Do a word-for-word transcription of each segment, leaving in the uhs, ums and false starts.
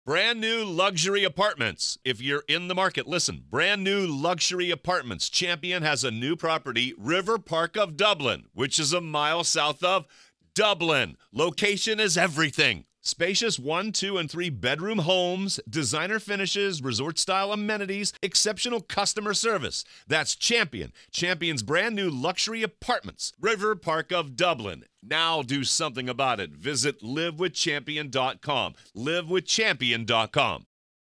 Brand new luxury apartments. If you're in the market, listen. Brand new luxury apartments. Champion has a new property, River Park of Dublin, which is a mile south of Dublin. Location is everything. Spacious one, two, and three bedroom homes, designer finishes, resort-style amenities, exceptional customer service. That's Champion. Champion's brand new luxury apartments. River Park of Dublin. Now do something about it. Visit live with champion dot com. live with champion dot com.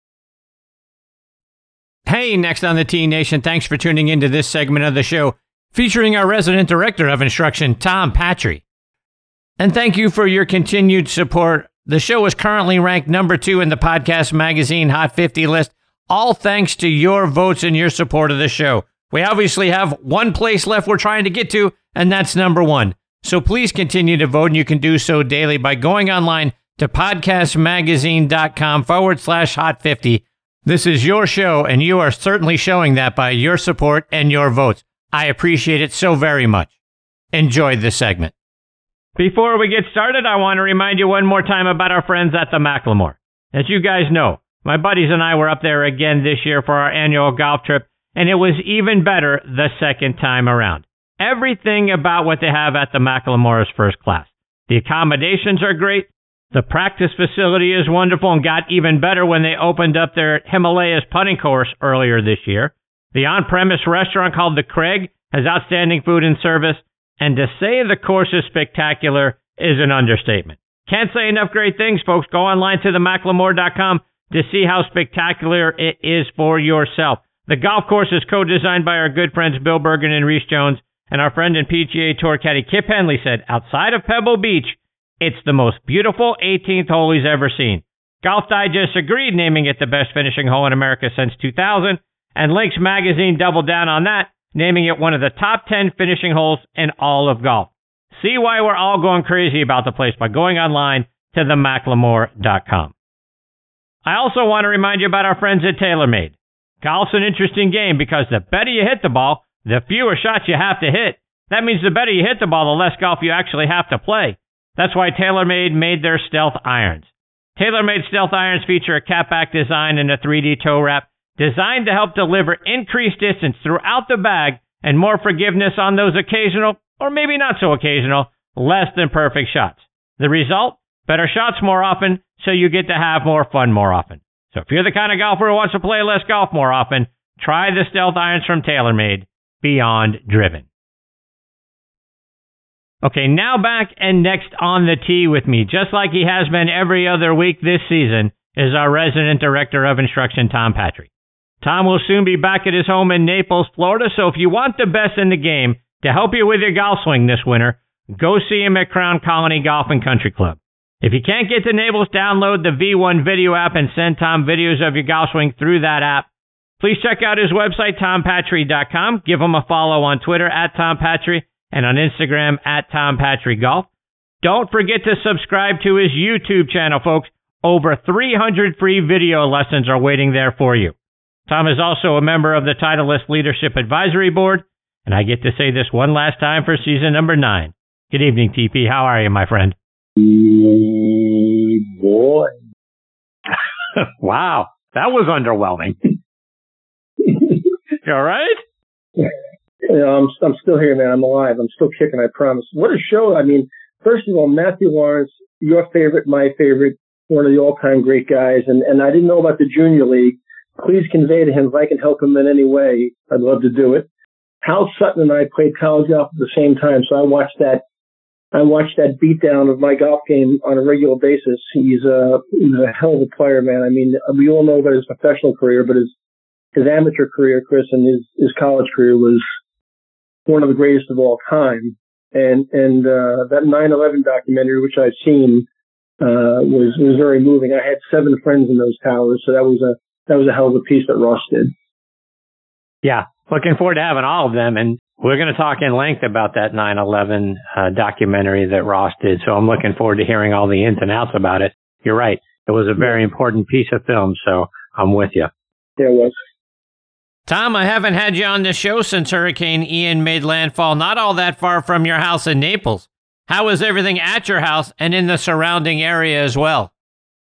Hey, next on the T Nation, thanks for tuning into this segment of the show featuring our resident director of instruction, Tom Patry. And thank you for your continued support. The show is currently ranked number two in the Podcast Magazine Hot fifty list, all thanks to your votes and your support of the show. We obviously have one place left we're trying to get to, and that's number one. So please continue to vote, and you can do so daily by going online to podcastmagazine.com forward slash hot 50. This is your show, and you are certainly showing that by your support and your votes. I appreciate it so very much. Enjoy this segment. Before we get started, I want to remind you one more time about our friends at the Macklemore. As you guys know, my buddies and I were up there again this year for our annual golf trip, and it was even better the second time around. Everything about what they have at the Macklemore is first class. The accommodations are great. The practice facility is wonderful and got even better when they opened up their Himalayas putting course earlier this year. The on-premise restaurant called The Craig has outstanding food and service. And to say the course is spectacular is an understatement. Can't say enough great things, folks. Go online to the macklemore dot com to see how spectacular it is for yourself. The golf course is co-designed by our good friends Bill Bergen and Reese Jones, and our friend and P G A Tour caddy Kip Henley said, outside of Pebble Beach, it's the most beautiful eighteenth hole he's ever seen. Golf Digest agreed, naming it the best finishing hole in America since two thousand, and Links Magazine doubled down on that, naming it one of the top ten finishing holes in all of golf. See why we're all going crazy about the place by going online to the macklemore dot com. I also want to remind you about our friends at TaylorMade. Golf's an interesting game because the better you hit the ball, the fewer shots you have to hit. That means the better you hit the ball, the less golf you actually have to play. That's why TaylorMade made their Stealth Irons. TaylorMade Stealth Irons feature a catback design and a three D toe wrap, designed to help deliver increased distance throughout the bag and more forgiveness on those occasional, or maybe not so occasional, less than perfect shots. The result? Better shots more often, so you get to have more fun more often. So if you're the kind of golfer who wants to play less golf more often, try the Stealth Irons from TaylorMade. Beyond driven. Okay, now back and next on the tee with me, just like he has been every other week this season, is our resident director of instruction, Tom Patry. Tom will soon be back at his home in Naples, Florida, so if you want the best in the game to help you with your golf swing this winter, go see him at Crown Colony Golf and Country Club. If you can't get to Naples, download the V one video app and send Tom videos of your golf swing through that app. Please check out his website, tom patry dot com. Give him a follow on Twitter at Tom Patry and on Instagram at Tom Patry Golf. Don't forget to subscribe to his YouTube channel, folks. Over three hundred free video lessons are waiting there for you. Tom is also a member of the Titleist Leadership Advisory Board, and I get to say this one last time for season number nine. Good evening, T P. How are you, my friend? Boy. Wow, that was underwhelming. You all right? Yeah, I'm, I'm still here, man. I'm alive. I'm still kicking, I promise. What a show. I mean, first of all, Matthew Lawrence, your favorite, my favorite, one of the all-time great guys. And, and I didn't know about the Junior League. Please convey to him if I can help him in any way. I'd love to do it. Hal Sutton and I played college golf at the same time, so I watched that. I watched that beatdown of my golf game on a regular basis. He's a, he's a hell of a player, man. I mean, we all know about his professional career, but his his amateur career, Chris, and his, his college career was one of the greatest of all time. And and uh, that nine eleven documentary, which I've seen, uh, was was very moving. I had seven friends in those towers, so that was a that was a hell of a piece that Ross did. Yeah, looking forward to having all of them, and we're going to talk in length about that nine eleven uh, documentary that Ross did. So I'm looking forward to hearing all the ins and outs about it. You're right; it was a very important piece of film. So I'm with you. Yeah, it was. Tom, I haven't had you on the show since Hurricane Ian made landfall not all that far from your house in Naples. How is everything at your house and in the surrounding area as well?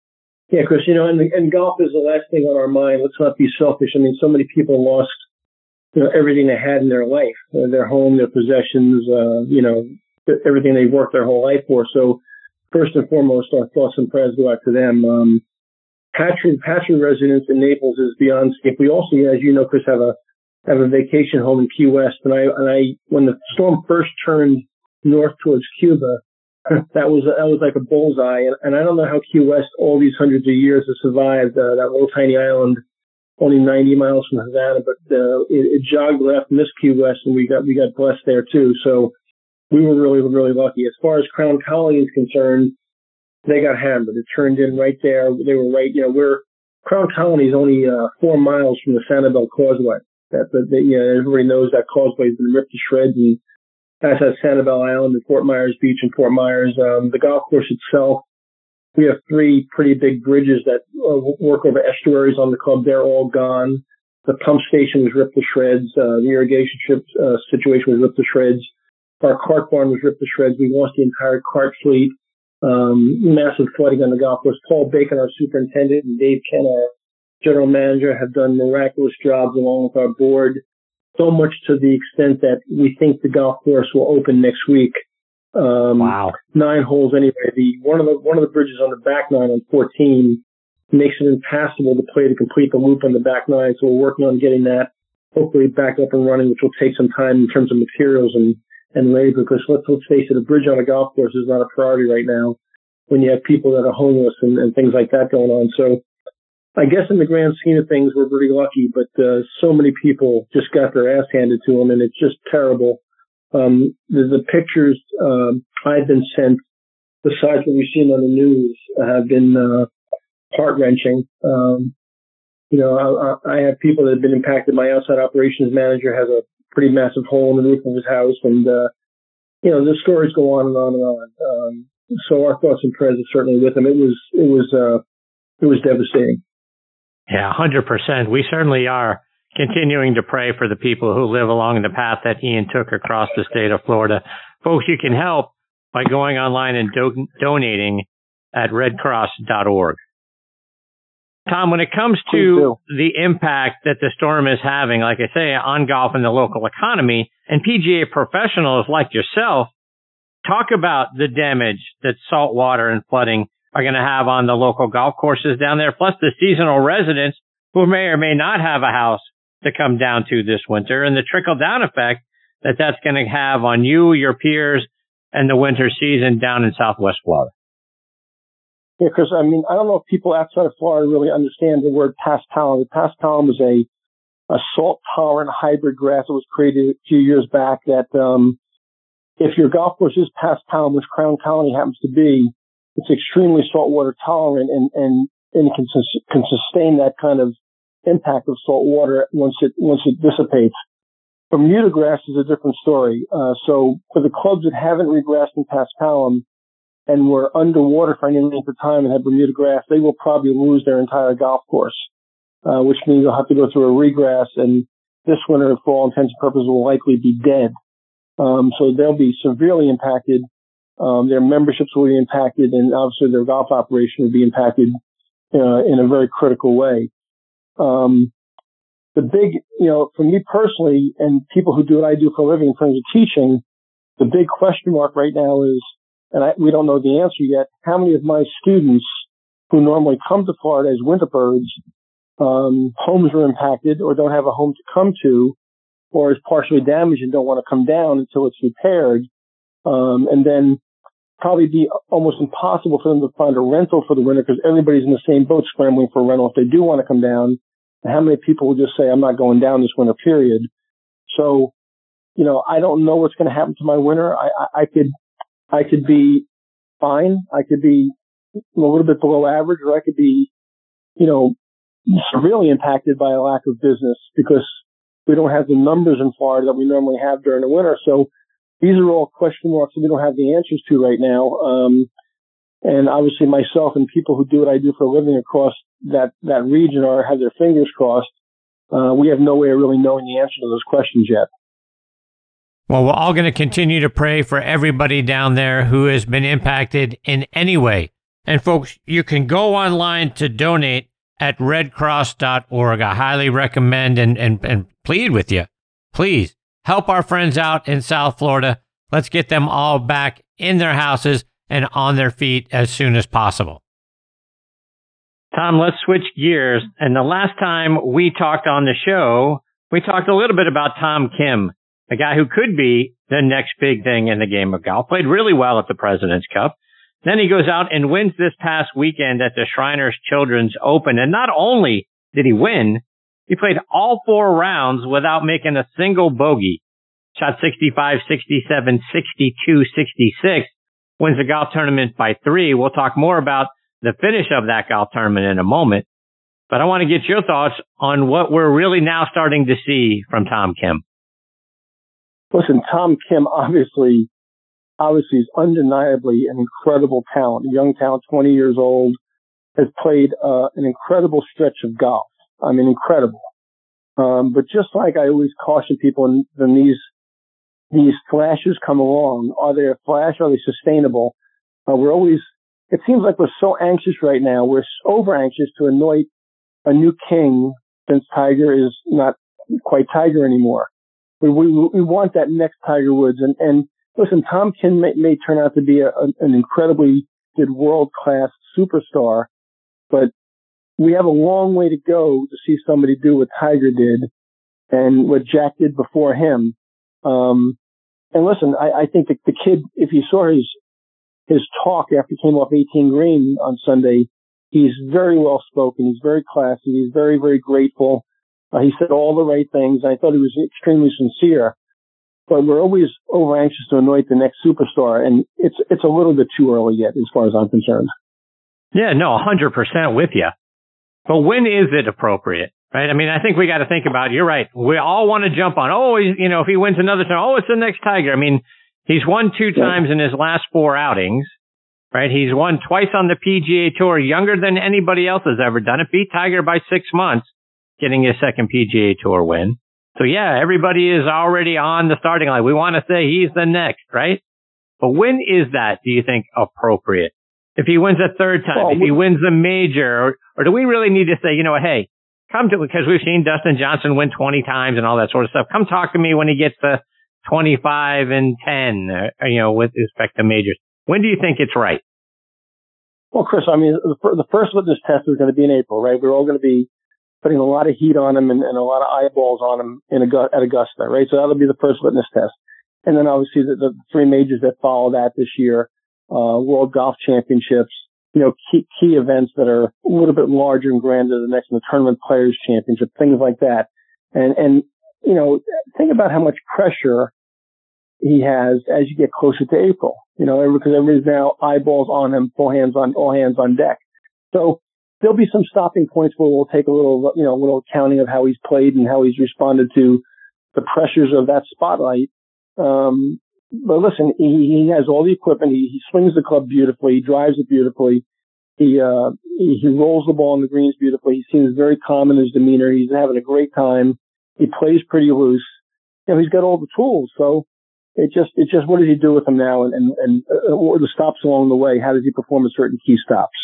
Yeah, Chris, you know, and, and golf is the last thing on our mind. Let's not be selfish. I mean, so many people lost, you know, everything they had in their life, uh, their home, their possessions, uh, you know, everything they worked their whole life for. So first and foremost, our thoughts and prayers go out to them. Um, Patry, Patry residence in Naples is beyond safe. We also, as you know, Chris, have a have a vacation home in Key West. And I, and I, when the storm first turned north towards Cuba, that was that was like a bullseye. And, and I don't know how Key West, all these hundreds of years, has survived uh, that little tiny island, only ninety miles from Havana. But uh, it, it jogged left, missed Key West, and we got we got blessed there too. So we were really really lucky. As far as Crown Colony is concerned, they got hammered. It turned in right there. They were right, you know, we're, Crown Colony is only uh, four miles from the Sanibel Causeway. That, that, that, you know, everybody knows that causeway has been ripped to shreds, and that's at Sanibel Island and Fort Myers Beach and Fort Myers. Um, the golf course itself, we have three pretty big bridges that uh, work over estuaries on the club. They're all gone. The pump station was ripped to shreds. Uh, the irrigation ship, uh, situation was ripped to shreds. Our cart barn was ripped to shreds. We lost the entire cart fleet. Um, massive flooding on the golf course. Paul Bacon, our superintendent, and Dave Ken, our general manager, have done miraculous jobs along with our board. So much to the extent that we think the golf course will open next week. Um, wow. Nine holes anyway. The, one of the, one of the bridges on the back nine on fourteen makes it impassable to play to complete the loop on the back nine. So we're working on getting that hopefully back up and running, which will take some time in terms of materials and and labor, because let's, let's face it, a bridge on a golf course is not a priority right now when you have people that are homeless and, and things like that going on. So I guess in the grand scheme of things, we're pretty lucky, but uh, so many people just got their ass handed to them, and it's just terrible. Um, the, the pictures um, I've been sent, besides what we've seen on the news, have been uh, heart-wrenching. Um, you know, I, I have people that have been impacted. My outside operations manager has a pretty massive hole in the roof of his house, and uh, you know, the stories go on and on and on. Um, so our thoughts and prayers are certainly with him. It was, it was, uh, it was devastating. Yeah, one hundred percent. We certainly are continuing to pray for the people who live along the path that Ian took across the state of Florida. Folks, you can help by going online and do- donating at red cross dot org. Tom, when it comes to the impact that the storm is having, like I say, on golf and the local economy, and P G A professionals like yourself, talk about the damage that salt water and flooding are going to have on the local golf courses down there, plus the seasonal residents who may or may not have a house to come down to this winter, and the trickle-down effect that that's going to have on you, your peers, and the winter season down in Southwest Florida. Yeah, because, I mean, I don't know if people outside of Florida really understand the word paspalum. The paspalum was a, a salt-tolerant hybrid grass that was created a few years back that um, if your golf course is paspalum, which Crown Colony happens to be, it's extremely saltwater tolerant and, and, and can, can sustain that kind of impact of salt water once it, once it dissipates. Bermuda grass is a different story. Uh, so for the clubs that haven't regrassed in paspalum, and were underwater for any length of time and had Bermuda grass, they will probably lose their entire golf course, uh, which means they'll have to go through a regrass, and this winter, for all intents and purposes, will likely be dead. Um, so they'll be severely impacted. Um, their memberships will be impacted, and obviously their golf operation will be impacted uh, in a very critical way. Um, the big, you know, for me personally, and people who do what I do for a living in terms of teaching, the big question mark right now is, and I, we don't know the answer yet, how many of my students who normally come to Florida as winter birds, um, homes are impacted or don't have a home to come to, or is partially damaged and don't want to come down until it's repaired, um, and then probably be almost impossible for them to find a rental for the winter because everybody's in the same boat scrambling for a rental if they do want to come down. And how many people will just say, I'm not going down this winter period? So, you know, I don't know what's going to happen to my winter. I, I, I could I could be fine. I could be a little bit below average, or I could be, you know, severely impacted by a lack of business because we don't have the numbers in Florida that we normally have during the winter. So these are all question marks that we don't have the answers to right now. Um, and obviously myself and people who do what I do for a living across that, that region are have their fingers crossed. Uh, we have no way of really knowing the answer to those questions yet. Well, we're all going to continue to pray for everybody down there who has been impacted in any way And folks, you can go online to donate at red cross dot org. I highly recommend and, and, and plead with you. Please help our friends out in South Florida. Let's get them all back in their houses and on their feet as soon as possible. Tom, let's switch gears. And the last time we talked on the show, we talked a little bit about Tom Kim, a guy who could be the next big thing in the game of golf. Played really well at the President's Cup. Then he goes out and wins this past weekend at the Shriners Children's Open. And not only did he win, he played all four rounds without making a single bogey. Shot sixty-five, sixty-seven, sixty-two, sixty-six. Wins the golf tournament by three. We'll talk more about the finish of that golf tournament in a moment. But I want to get your thoughts on what we're really now starting to see from Tom Kim. Listen, Tom Kim obviously, obviously is undeniably an incredible talent. A young talent, twenty years old, has played uh, an incredible stretch of golf. I mean, incredible. Um, but just like I always caution people, and when these these flashes come along, are they a flash? Are they sustainable? Uh, we're always, it seems like we're so anxious right now. We're over anxious to anoint a new king since Tiger is not quite Tiger anymore. We, we, we want that next Tiger Woods. And, and listen, Tom Kim may, may turn out to be a, a, an incredibly good world-class superstar, but we have a long way to go to see somebody do what Tiger did and what Jack did before him. Um, and listen, I, I think that the kid, if you saw his, his talk after he came off eighteen green on Sunday, he's very well spoken. He's very classy. He's very, very grateful. Uh, he said all the right things. I thought he was extremely sincere, but we're always over anxious to anoint the next superstar. And it's, it's a little bit too early yet, as far as I'm concerned. Yeah, no, one hundred percent with you. But when is it appropriate, right? I mean, I think we got to think about it. You're right. We all want to jump on, oh, he's, you know, if he wins another time, oh, it's the next Tiger. I mean, he's won two times in his last four outings, right? He's won twice on the P G A Tour, younger than anybody else has ever done it. Beat Tiger by six months, getting his second P G A Tour win. So, yeah, everybody is already on the starting line. We want to say he's the next, right? But when is that, do you think, appropriate? If he wins a third time, well, if he wins the major, or, or do we really need to say, you know, hey, come to, because we've seen Dustin Johnson win twenty times and all that sort of stuff. Come talk to me when he gets to twenty-five and ten, uh, you know, with respect to majors. When do you think it's right? Well, Chris, I mean, the, the first litmus test is going to be in April, right? We're all going to be putting a lot of heat on him and, and a lot of eyeballs on him in at Augusta, right? So that'll be the first litmus test. And then obviously the, the three majors that follow that this year. Uh, World Golf Championships, you know, key, key events that are a little bit larger and grander than the next, the Tournament Players Championship, things like that. And, and, you know, think about how much pressure he has as you get closer to April, you know, because everybody's now eyeballs on him, full hands on, all hands on deck. So there'll be some stopping points where we'll take a little, you know, a little accounting of how he's played and how he's responded to the pressures of that spotlight. Um, But listen, he, he has all the equipment. He, he swings the club beautifully. He drives it beautifully. He, uh, he, he rolls the ball on the greens beautifully. He seems very calm in his demeanor. He's having a great time. He plays pretty loose. You know, he's got all the tools. So it just, it's just, what does he do with them now? And, and, and uh, what are the stops along the way? How does he perform at certain key stops?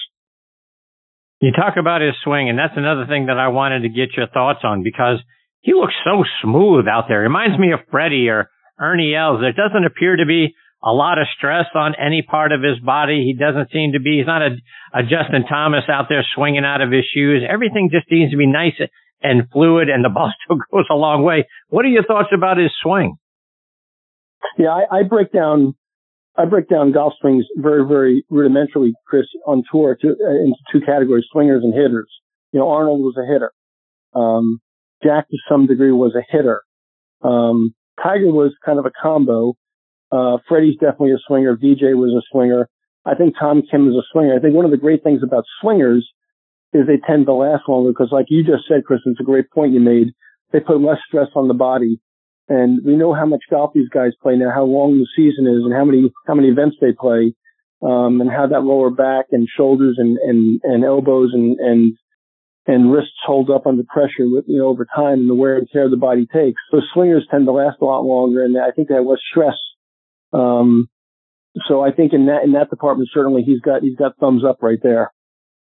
You talk about his swing, and that's another thing that I wanted to get your thoughts on, because he looks so smooth out there. It reminds me of Freddie or Ernie Els. There doesn't appear to be a lot of stress on any part of his body. He doesn't seem to be, he's not a, a Justin Thomas out there swinging out of his shoes. Everything just seems to be nice and fluid, and the ball still goes a long way. What are your thoughts about his swing? Yeah, I, I break down, I break down golf swings very, very rudimentarily, Chris, on tour to, uh, into two categories, swingers and hitters. You know, Arnold was a hitter. Um, Jack to some degree was a hitter. Um, Tiger was kind of a combo. Uh, Freddie's definitely a swinger. V J was a swinger. I think Tom Kim is a swinger. I think one of the great things about swingers is they tend to last longer because, like you just said, Chris, it's a great point you made. They put less stress on the body. And we know how much golf these guys play now, how long the season is and how many, how many events they play, um, and how that lower back and shoulders and, and, and elbows and, and, and wrists hold up under pressure with, you know, over time and the wear and tear the body takes. So swingers tend to last a lot longer, and I think they have less stress, um, so I think in that in that department, certainly he's got he's got thumbs up right there.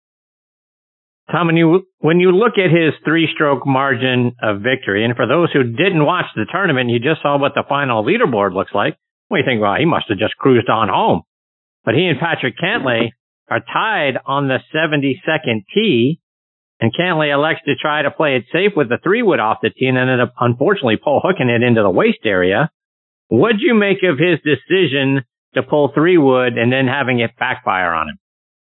Tom, when you, when you look at his three-stroke margin of victory, and for those who didn't watch the tournament, you just saw what the final leaderboard looks like, well, you think, well, he must have just cruised on home. But he and Patrick Cantlay are tied on the seventy-second tee, and Cantlay elects to try to play it safe with the three-wood off the tee and ended up, unfortunately, pull hooking it into the waist area. What'd you make of his decision to pull three-wood and then having it backfire on him?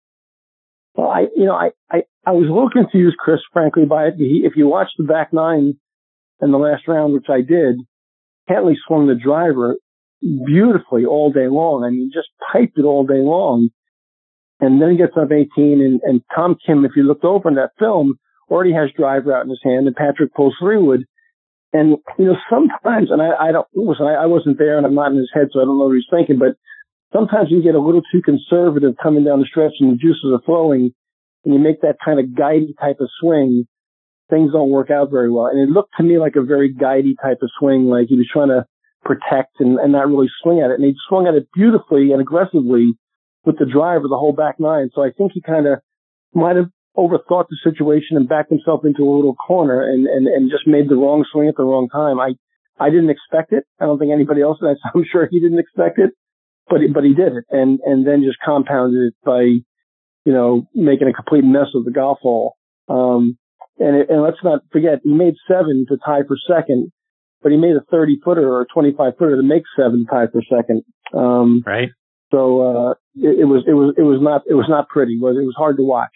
Well, I, you know, I, I, I was a little confused, Chris, frankly, by it. He, if you watch the back nine in the last round, which I did, Cantlay swung the driver beautifully all day long. I mean, just piped it all day long. And then he gets up eighteen, and, and Tom Kim, if you looked over in that film, already has driver out in his hand, and Patrick pulls three-wood. And, you know, sometimes, and I, I don't, listen, I, I wasn't there, and I'm not in his head, so I don't know what he's thinking, but sometimes you get a little too conservative coming down the stretch and the juices are flowing, and you make that kind of guidey type of swing, things don't work out very well. And it looked to me like a very guidey type of swing, like he was trying to protect and, and not really swing at it. And he swung at it beautifully and aggressively with the driver, the whole back nine. So I think he kind of might have overthought the situation and backed himself into a little corner and, and, and just made the wrong swing at the wrong time. I, I didn't expect it. I don't think anybody else did. I'm sure he didn't expect it. But he, but he did it, and, and then just compounded it by, you know, making a complete mess of the golf hole. Um, and it, and let's not forget, he made seven to tie for second, but he made a thirty footer or a twenty-five footer to make seven to tie for second. Um, right. So uh, it, it was it was it was not it was not pretty. It was, it was hard to watch.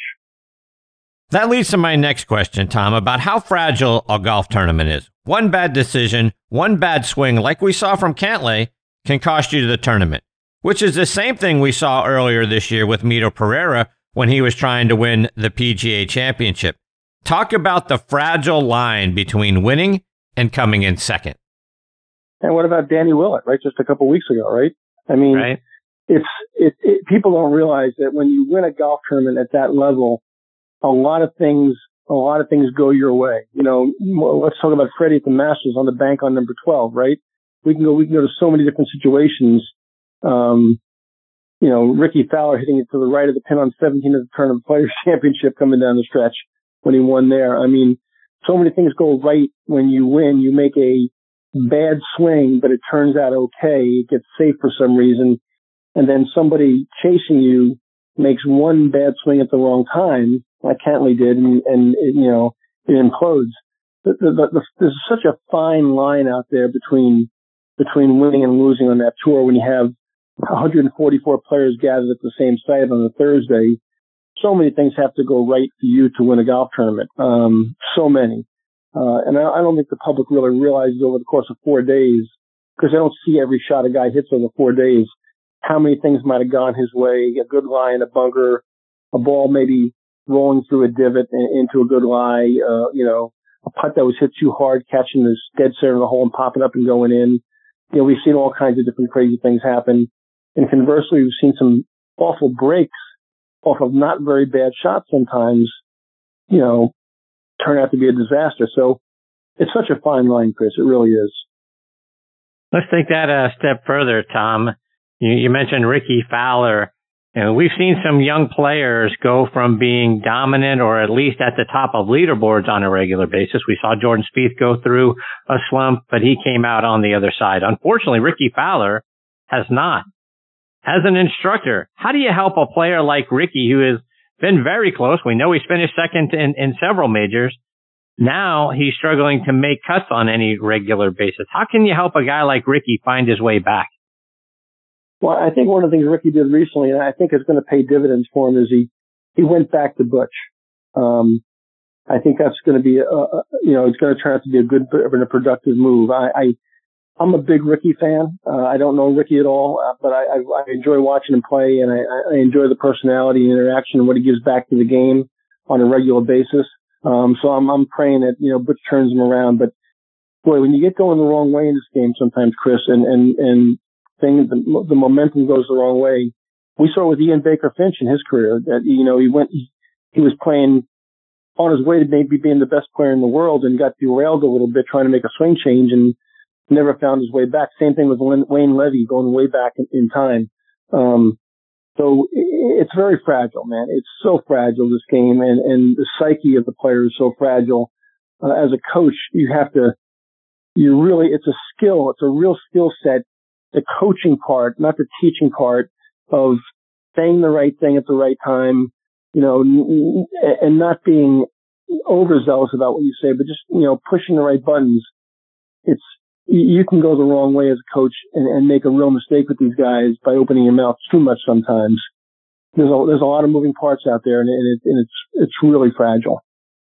That leads to my next question, Tom, about how fragile a golf tournament is. One bad decision, one bad swing, like we saw from Cantlay, can cost you the tournament. Which is the same thing we saw earlier this year with Mito Pereira when he was trying to win the P G A Championship. Talk about the fragile line between winning and coming in second. And what about Danny Willett, right? Just a couple weeks ago, right? I mean, right. it's it, it, people don't realize that when you win a golf tournament at that level, a lot of things, a lot of things go your way. You know, let's talk about Freddie at the Masters on the bank on number twelve, right? We can go, we can go to so many different situations. Um, you know, Ricky Fowler hitting it to the right of the pin on seventeen of the Tournament Players Championship coming down the stretch when he won there. I mean, so many things go right when you win. You make a bad swing, but it turns out okay. It gets safe for some reason. And then somebody chasing you makes one bad swing at the wrong time, like Cantlay did, and, and it, you know, it implodes. The, the, the, the, there's such a fine line out there between between winning and losing on that tour when you have one hundred forty-four players gathered at the same site on a Thursday. So many things have to go right for you to win a golf tournament. Um, so many. Uh, and I, I don't think the public really realizes over the course of four days, because they don't see every shot a guy hits over four days, how many things might have gone his way. A good lie in a bunker, a ball maybe rolling through a divot and into a good lie, uh, you know, a putt that was hit too hard, catching this dead center of the hole and popping up and going in. You know, we've seen all kinds of different crazy things happen. And conversely, we've seen some awful breaks off of not very bad shots sometimes, you know, turn out to be a disaster. So it's such a fine line, Chris. It really is. Let's take that a step further, Tom. You, you mentioned Ricky Fowler. And we've seen some young players go from being dominant or at least at the top of leaderboards on a regular basis. We saw Jordan Spieth go through a slump, but he came out on the other side. Unfortunately, Ricky Fowler has not. As an instructor, how do you help a player like Ricky, who has been very close? We know he's finished second in, in several majors. Now he's struggling to make cuts on any regular basis. How can you help a guy like Ricky find his way back? Well, I think one of the things Ricky did recently, and I think it's going to pay dividends for him, is he, he went back to Butch. Um, I think that's going to be, a, a, you know, it's going to turn out to be a good and a productive move. I, I, I'm a big Ricky fan. Uh, I don't know Ricky at all, uh, but I, I, I enjoy watching him play, and I, I enjoy the personality and interaction and what he gives back to the game on a regular basis. Um, so I'm, I'm praying that, you know, Butch turns him around. But boy, when you get going the wrong way in this game sometimes, Chris, and, and, and, thing, the, the momentum goes the wrong way. We saw it with Ian Baker Finch in his career that, you know, he went, he, he was playing on his way to maybe being the best player in the world and got derailed a little bit trying to make a swing change and never found his way back. Same thing with Wayne Levy going way back in, in time. Um, so it's very fragile, man. It's so fragile, this game, and, and the psyche of the player is so fragile. Uh, as a coach, you have to, you really, it's a skill. It's a real skill set. The coaching part, not the teaching part of saying the right thing at the right time, you know, and not being overzealous about what you say, but just, you know, pushing the right buttons. It's, you can go the wrong way as a coach and, and make a real mistake with these guys by opening your mouth too much sometimes. There's a, there's a lot of moving parts out there, and, it, and it's, it's really fragile.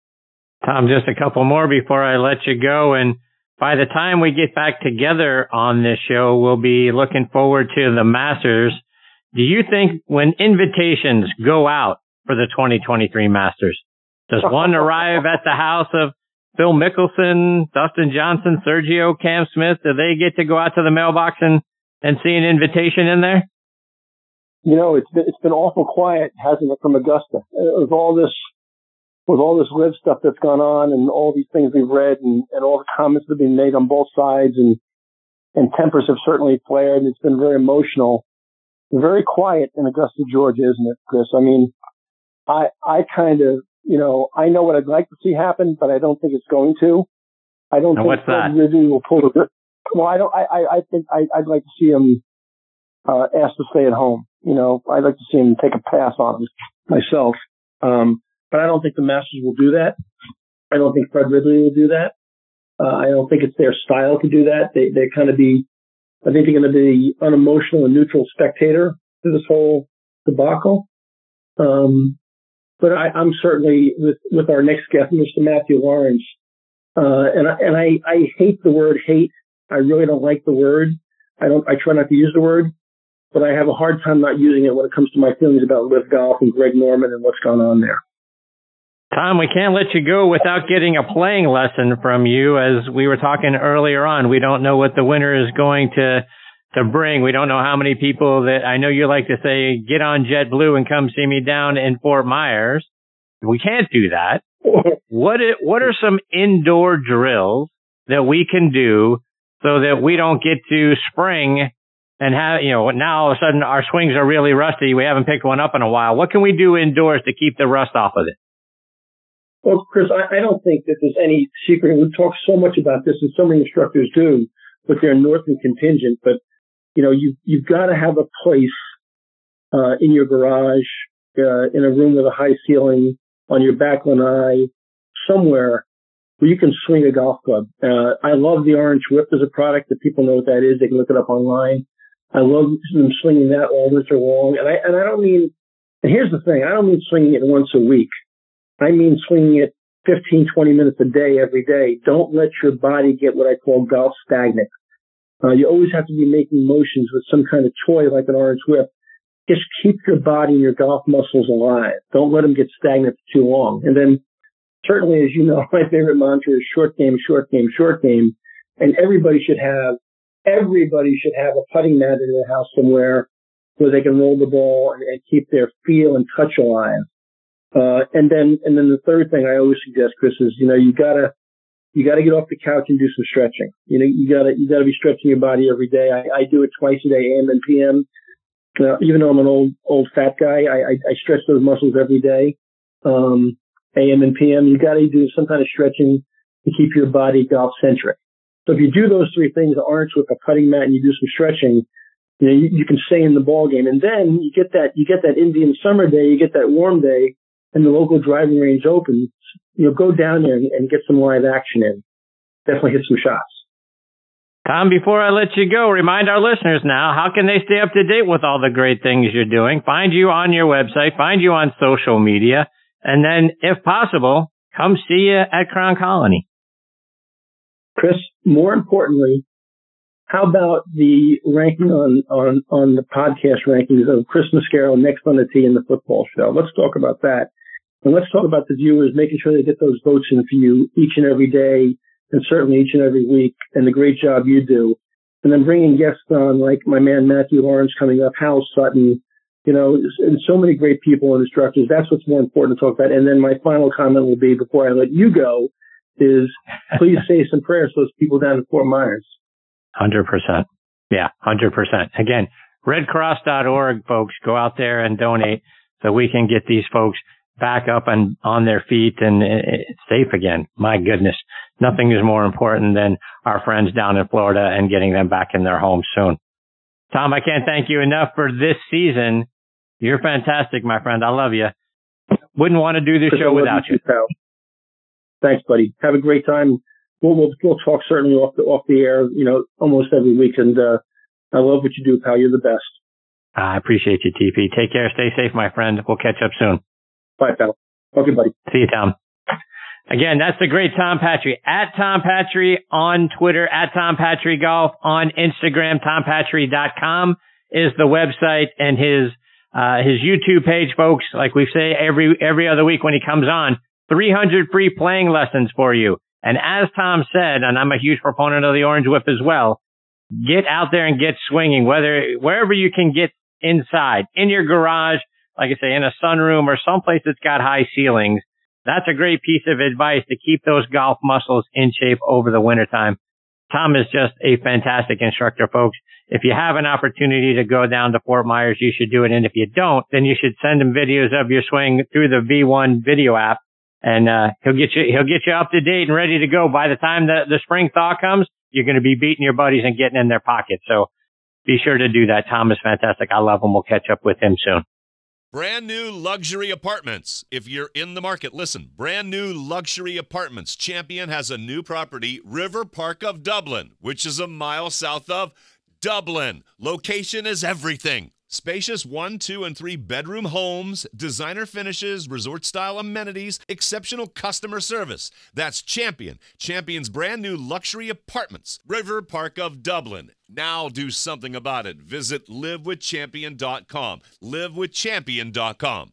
Tom, just a couple more before I let you go. And by the time we get back together on this show, we'll be looking forward to the Masters. Do you think when invitations go out for the twenty twenty-three Masters, does one arrive at the house of Phil Mickelson, Dustin Johnson, Sergio, Cam Smith? Do they get to go out to the mailbox and, and see an invitation in there? You know, it's been, it's been awful quiet, hasn't it, from Augusta? With all this, with all this live stuff that's gone on and all these things we've read and, and all the comments that have been made on both sides, and, and tempers have certainly flared, and it's been very emotional. Very quiet in Augusta, Georgia, isn't it, Chris? I mean, I, I kind of, you know, I know what I'd like to see happen, but I don't think it's going to. I don't now think what's that? Ridley will pull the. Well, I don't. I, I, I think I, I'd like to see him uh, asked to stay at home. You know, I'd like to see him take a pass on him myself. Um, but I don't think the Masters will do that. I don't think Fred Ridley will do that. Uh, I don't think it's their style to do that. They they kind of be. I think they're going to be unemotional and neutral spectator to this whole debacle. Um, but I, I'm certainly with, with our next guest, Mister Matthew Lawrence. Uh, and I, and I, I hate the word hate. I really don't like the word. I don't, I try not to use the word, but I have a hard time not using it when it comes to my feelings about Live Golf and Greg Norman and what's gone on there. Tom, we can't let you go without getting a playing lesson from you. As we were talking earlier on, we don't know what the winter is going to to bring. We don't know how many people that, I know you like to say, get on JetBlue and come see me down in Fort Myers. We can't do that. What it, what are some indoor drills that we can do so that we don't get to spring and have, you know, now all of a sudden our swings are really rusty. We haven't picked one up in a while. What can we do indoors to keep the rust off of it? Well, Chris, I, I don't think that there's any secret. We talk so much about this, and so many instructors do with their Northern contingent. But, you know, you, you've got to have a place uh, in your garage, uh, in a room with a high ceiling, on your back lanai, somewhere where you can swing a golf club. Uh, I love the Orange Whip as a product. That people know what that is. They can look it up online. I love them swinging that all winter long. And I, and I don't mean, and here's the thing, I don't mean swinging it once a week. I mean swinging it fifteen, twenty minutes a day, every day. Don't let your body get what I call golf stagnant. Uh, you always have to be making motions with some kind of toy like an Orange Whip. Just keep your body and your golf muscles alive. Don't let them get stagnant for too long. And then certainly, as you know, my favorite mantra is short game, short game, short game. And everybody should have, everybody should have a putting mat in their house somewhere where they can roll the ball and, and keep their feel and touch alive. Uh, and then, and then the third thing I always suggest, Chris, is, you know, you gotta, you gotta get off the couch and do some stretching. You know, you gotta, you gotta be stretching your body every day. I, I do it twice a day, A M and P M. Uh, even though I'm an old, old fat guy, I, I, I stretch those muscles every day. Um, A M and P M, you gotta do some kind of stretching to keep your body golf centric. So if you do those three things, the Orange with a putting mat, and you do some stretching, you know, you, you can stay in the ball game. And then you get that, you get that Indian summer day, you get that warm day, and the local driving range opens, you know, go down there and, and get some live action in. Definitely hit some shots. Tom, before I let you go, remind our listeners now, how can they stay up to date with all the great things you're doing? Find you on your website, find you on social media, and then, if possible, come see you at Crown Colony. Chris, more importantly, how about the ranking on, on, on the podcast rankings of Chris Mascaro, Next on the Tee, and the Football Show? Let's talk about that. And let's talk about the viewers, making sure they get those votes in for you each and every day, and certainly each and every week, and the great job you do. And then bringing guests on like my man Matthew Lawrence coming up, Hal Sutton, you know, and so many great people and instructors. That's what's more important to talk about. And then my final comment will be, before I let you go, is please say some prayers for those people down in Fort Myers. one hundred percent. Yeah, one hundred percent. Again, red cross dot org, folks. Go out there and donate so we can get these folks back up and on their feet and uh, safe again. My goodness. Nothing is more important than our friends down in Florida and getting them back in their homes soon. Tom, I can't thank you enough for this season. You're fantastic, my friend. I love you. Wouldn't want to do this show without you. Pal. Thanks, buddy. Have a great time. We'll, we'll, we'll talk certainly off the, off the air, you know, almost every week. And uh, I love what you do, pal. You're the best. I appreciate you, T P. Take care. Stay safe, my friend. We'll catch up soon. Bye, pal. Okay, buddy. See you, Tom. Again, that's the great Tom Patry. At Tom Patry on Twitter, at Tom Patry Golf on Instagram. Tom Patry dot com is the website, and his uh his YouTube page, folks. Like we say every every other week when he comes on, three hundred free playing lessons for you. And as Tom said, and I'm a huge proponent of the Orange Whip as well, get out there and get swinging, whether wherever you can get inside, in your garage, like I say, in a sunroom or someplace that's got high ceilings. That's a great piece of advice to keep those golf muscles in shape over the wintertime. Tom is just a fantastic instructor, folks. If you have an opportunity to go down to Fort Myers, you should do it. And if you don't, then you should send him videos of your swing through the V one video app. And uh he'll get you he'll get you up to date and ready to go. By the time the, the spring thaw comes, you're going to be beating your buddies and getting in their pockets. So be sure to do that. Tom is fantastic. I love him. We'll catch up with him soon. Brand new luxury apartments. If you're in the market, listen. Brand new luxury apartments. Champion has a new property, River Park of Dublin, which is a mile south of Dublin. Location is everything. Spacious one, two, and three bedroom homes, designer finishes, resort-style amenities, exceptional customer service. That's Champion. Champion's brand new luxury apartments, River Park of Dublin. Now do something about it. Visit live with champion dot com. live with champion dot com.